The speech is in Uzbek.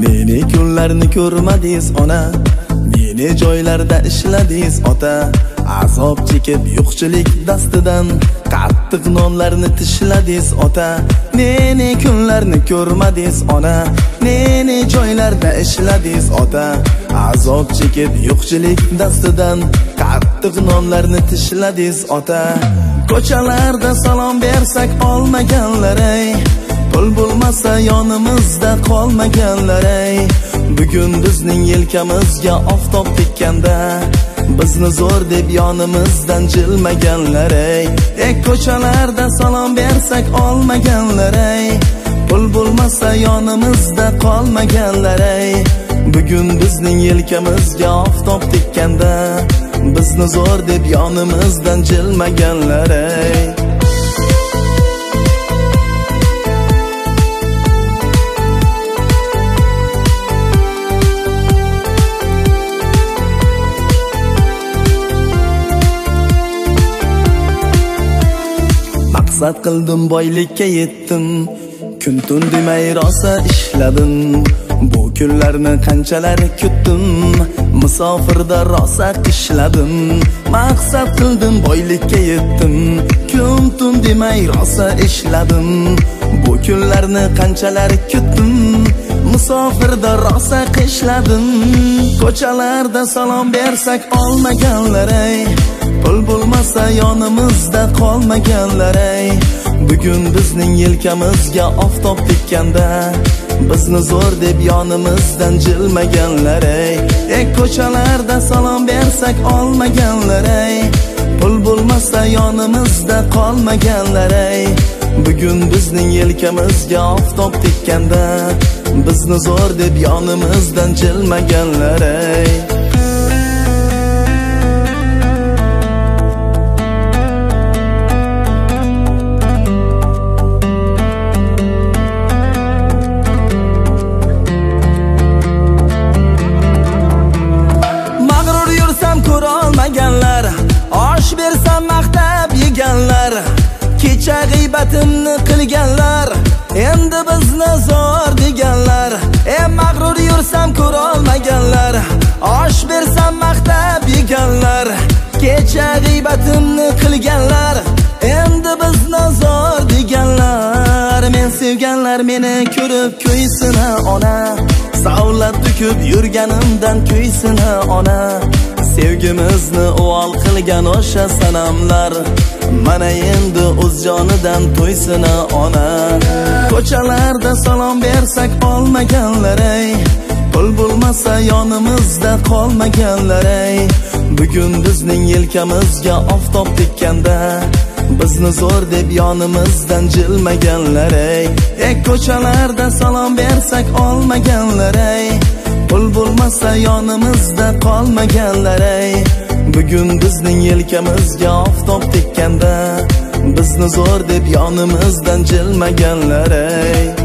Meni kunlarni ko'rmadingiz ona, meni joylarda ishladingiz ota. Azob chekib yo'qchilik dastidan qattiq nonlarni tishladingiz ota. Meni kunlarni ko'rmadingiz ona, meni joylarda ishladingiz ota. Azob chekib yo'qchilik dastidan qattiq nonlarni tishladingiz ota. Ko'chalarda salom bersak olmaganlar ey, pul bo'lmasa yonimizda qolmaganlar ey. Bugun bizning yelkamizga oftob tekkanda bizni zo'r deb yonimizdan jilmaganlar ey. Ko'chalarda salom bersak olmaganlar ey, pul bo'lmasa yonimizda qolmaganlar ey. Bugun bizning yelkamizga oftob tekkanda bizni zo'r deb yonimizdan jilmaganlar ey. Maqsad qildim boylikka yetdim, kun tun demay rosa ishladim. Bu kunlarni qanchalar kutdim, musofirda rosa qishladim. Maqsad qildim boylikka yetdim, kun tun demay rosa ishladim. Bu kunlarni qanchalar kutdim, musofirda rosa qishladim. Ko'chalarda salom bersak olmaganlar ey, pul bo'lmasa yonimizda qolmaganlar ey. Bugun bizning yelkamizga oftob tekkanda bizni zo'r deb yonimizdan jilmaganlar ey. Ko'chalarda salom bersak olmaganlar ey, pul bo'lmasa yonimizda qolmaganlar ey. Bugun bizning yelkamizga oftob tekkanda bizni zo'r deb yonimizdan jilmaganlar ey. Ko'rolmaganlar, osh bersam maqtab yeganlar, kecha g'iybatimni qilganlar, endi bizni zo'r deganlar. Mag'rur yursam ko'rolmaganlar, osh bersam maqtab yeganlar, kecha g'iybatimni qilganlar, endi bizni zo'r deganlar. Men sevganlar meni ko'rib ko'ysina ona, savlat to'kib yurganimdan ko'ysina ona. Sevgimizni uvol qilgan o'sha sanamlar mana endi o'z jonidan to'ysina ona. Ko'chalarda salom bersak olmaganlar ey, pul bo'lmasa yonimizda qolmaganlar ey. Bugun bizning yelkamizga oftob tekkanda bizni zo'r deb yonimizdan jilmaganlar ey. Ko'chalarda salom bersak olmaganlar ey, pul bo'lmasa yonimizda qolmaganlar ey. Bugun bizning yelkamizga oftob tekkanda bizni zo'r deb yonimizdan jilmaganlar ey.